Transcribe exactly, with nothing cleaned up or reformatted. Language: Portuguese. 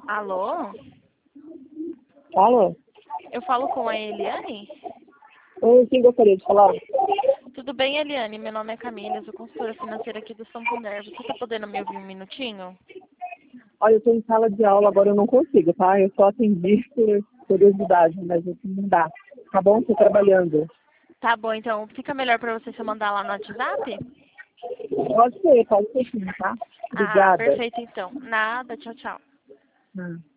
Alô? Alô? Eu falo com a Eliane? Oi, quem gostaria de falar? Tudo bem, Eliane? Meu nome é Camila, eu sou consultora financeira aqui do Santander. Você tá podendo me ouvir um minutinho? Olha, eu estou em sala de aula, agora eu não consigo, tá? Eu só atendi por curiosidade, mas isso não dá. Tá bom? Estou trabalhando. Tá bom, então fica melhor pra você se eu mandar lá no WhatsApp? Pode ser, pode ser sim, tá? Ah, Obrigada. perfeito então. Nada, tchau, tchau. Hum.